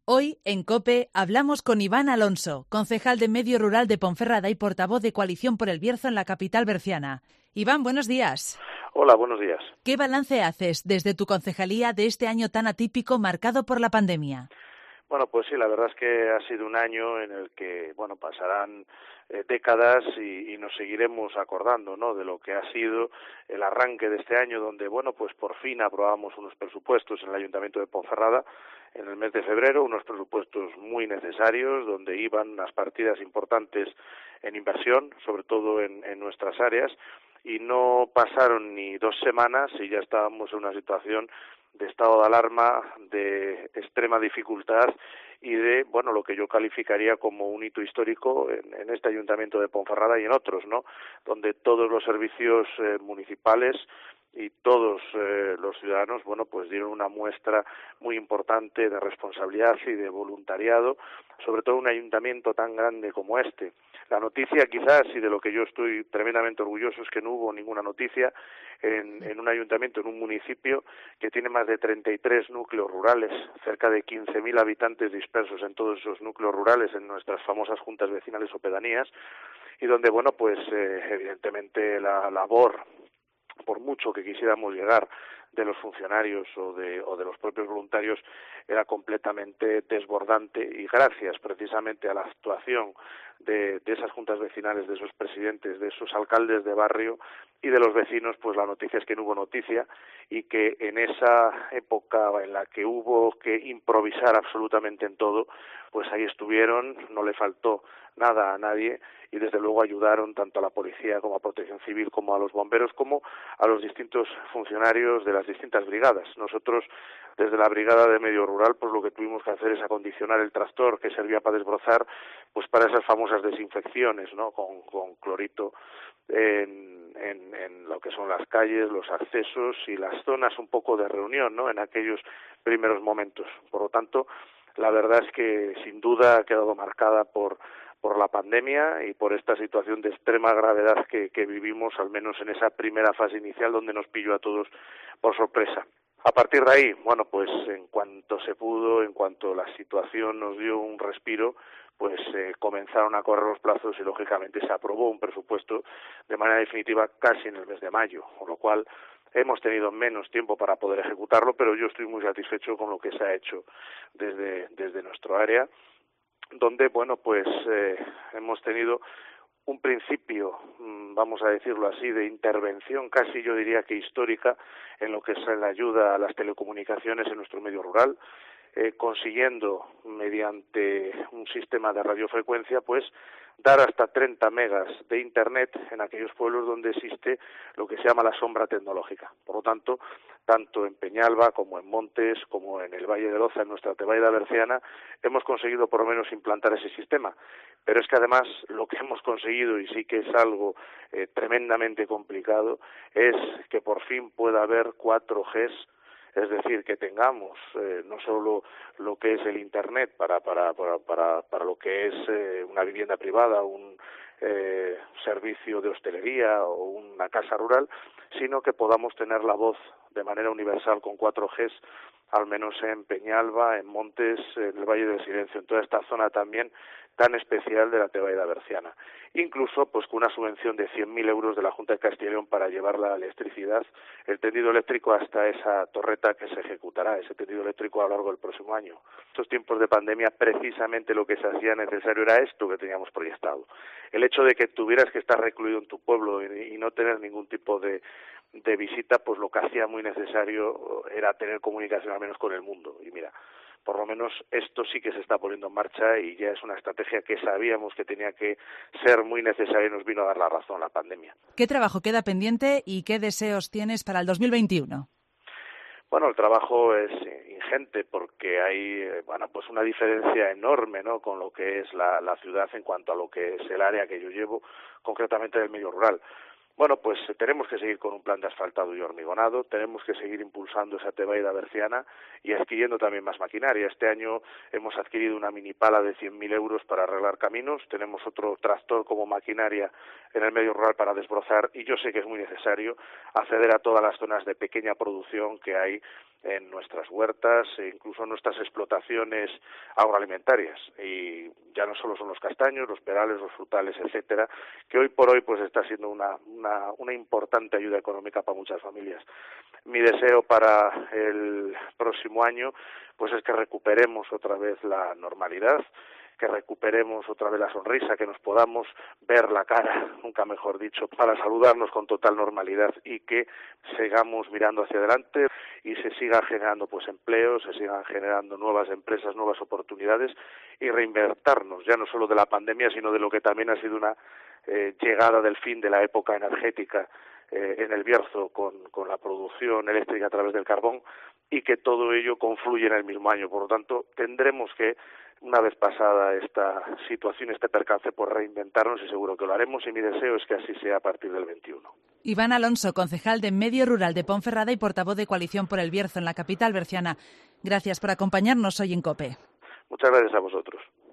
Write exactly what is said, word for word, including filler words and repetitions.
Hoy, en COPE, hablamos con Iván Alonso, concejal de Medio Rural de Ponferrada y portavoz de Coalición por el Bierzo en la capital berciana. Iván, buenos días. Hola, buenos días. ¿Qué balance haces desde tu concejalía de este año tan atípico marcado por la pandemia? Bueno, pues sí, la verdad es que ha sido un año en el que, bueno, pasarán eh, décadas y, y nos seguiremos acordando, ¿no?, de lo que ha sido el arranque de este año, donde, bueno, pues por fin aprobamos unos presupuestos en el Ayuntamiento de Ponferrada en el mes de febrero, unos presupuestos muy necesarios, donde iban unas partidas importantes en inversión, sobre todo en, en nuestras áreas, y no pasaron ni dos semanas y ya estábamos en una situación de estado de alarma, de extrema dificultad y de, bueno, lo que yo calificaría como un hito histórico en, en este Ayuntamiento de Ponferrada y en otros, ¿no?, donde todos los servicios eh, municipales y todos eh, los ciudadanos, bueno, pues dieron una muestra muy importante de responsabilidad y de voluntariado, sobre todo un ayuntamiento tan grande como este. La noticia quizás, y de lo que yo estoy tremendamente orgulloso, es que no hubo ninguna noticia en, en un ayuntamiento, en un municipio que tiene más de treinta y tres núcleos rurales, cerca de quince mil habitantes dispersos en todos esos núcleos rurales, en nuestras famosas juntas vecinales o pedanías, y donde, bueno, pues eh, evidentemente la labor, por mucho que quisiéramos llegar, de los funcionarios o de, o de los propios voluntarios, era completamente desbordante, y gracias precisamente a la actuación de, de esas juntas vecinales, de esos presidentes, de esos alcaldes de barrio y de los vecinos, pues la noticia es que no hubo noticia, y que en esa época en la que hubo que improvisar absolutamente en todo, pues ahí estuvieron, no le faltó nada a nadie, y desde luego ayudaron tanto a la policía como a Protección Civil, como a los bomberos, como a los distintos funcionarios de las distintas brigadas. Nosotros, desde la brigada de Medio Rural, pues lo que tuvimos que hacer es acondicionar el tractor que servía para desbrozar, pues para esas famosas desinfecciones, ¿no?, con, con clorito en, en, en lo que son las calles, los accesos y las zonas un poco de reunión, ¿no?, en aquellos primeros momentos. Por lo tanto, la verdad es que sin duda ha quedado marcada por por la pandemia y por esta situación de extrema gravedad que, que vivimos, al menos en esa primera fase inicial donde nos pilló a todos por sorpresa. A partir de ahí, bueno, pues en cuanto se pudo, en cuanto la situación nos dio un respiro, pues eh, comenzaron a correr los plazos y lógicamente se aprobó un presupuesto de manera definitiva casi en el mes de mayo, con lo cual hemos tenido menos tiempo para poder ejecutarlo, pero yo estoy muy satisfecho con lo que se ha hecho desde, desde nuestro área, donde, bueno, pues eh, hemos tenido un principio, vamos a decirlo así, de intervención casi yo diría que histórica en lo que es la ayuda a las telecomunicaciones en nuestro medio rural, eh, consiguiendo mediante un sistema de radiofrecuencia pues dar hasta treinta megas de internet en aquellos pueblos donde existe lo que se llama la sombra tecnológica. Por lo tanto, tanto en Peñalba como en Montes, como en el Valle de Loza, en nuestra Tebaida berciana, hemos conseguido por lo menos implantar ese sistema. Pero es que además lo que hemos conseguido, y sí que es algo eh, tremendamente complicado, es que por fin pueda haber cuatro G, es decir, que tengamos eh, no solo lo que es el Internet para para para para, para lo que es eh, una vivienda privada, un eh, servicio de hostelería o una casa rural, sino que podamos tener la voz de manera universal con cuatro G, al menos en Peñalba, en Montes, en el Valle del Silencio, en toda esta zona también tan especial de la Tebaida berciana. Incluso pues con una subvención de cien mil euros de la Junta de Castilla y León para llevar la electricidad, el tendido eléctrico hasta esa torreta que se ejecutará, ese tendido eléctrico a lo largo del próximo año. En estos tiempos de pandemia precisamente lo que se hacía necesario era esto que teníamos proyectado. El hecho de que tuvieras que estar recluido en tu pueblo y, y no tener ningún tipo de de visita, pues lo que hacía muy necesario era tener comunicación al menos con el mundo. Y mira, por lo menos esto sí que se está poniendo en marcha y ya es una estrategia que sabíamos que tenía que ser muy necesaria y nos vino a dar la razón la pandemia. ¿Qué trabajo queda pendiente y qué deseos tienes para el dos mil veintiuno? Bueno, el trabajo es ingente porque hay, bueno, pues una diferencia enorme, ¿no?, con lo que es la, la ciudad en cuanto a lo que es el área que yo llevo, concretamente del medio rural. Bueno, pues tenemos que seguir con un plan de asfaltado y hormigonado, tenemos que seguir impulsando esa Tebaida berciana y adquiriendo también más maquinaria. Este año hemos adquirido una mini pala de cien mil euros para arreglar caminos, tenemos otro tractor como maquinaria en el medio rural para desbrozar, y yo sé que es muy necesario acceder a todas las zonas de pequeña producción que hay en nuestras huertas e incluso en nuestras explotaciones agroalimentarias. Y ya no solo son los castaños, los perales, los frutales, etcétera, que hoy por hoy pues está siendo una, una, una importante ayuda económica para muchas familias. Mi deseo para el próximo año pues es que recuperemos otra vez la normalidad, que recuperemos otra vez la sonrisa, que nos podamos ver la cara, nunca mejor dicho, para saludarnos con total normalidad y que sigamos mirando hacia adelante y se siga generando pues empleos, se sigan generando nuevas empresas, nuevas oportunidades y reinventarnos, ya no solo de la pandemia, sino de lo que también ha sido una eh, llegada del fin de la época energética eh, en el Bierzo con, con la producción eléctrica a través del carbón y que todo ello confluye en el mismo año. Por lo tanto, tendremos que, una vez pasada esta situación, este percance, por reinventarnos y seguro que lo haremos y mi deseo es que así sea a partir del veintiuno. Iván Alonso, concejal de Medio Rural de Ponferrada y portavoz de Coalición por el Bierzo en la capital berciana. Gracias por acompañarnos hoy en COPE. Muchas gracias a vosotros.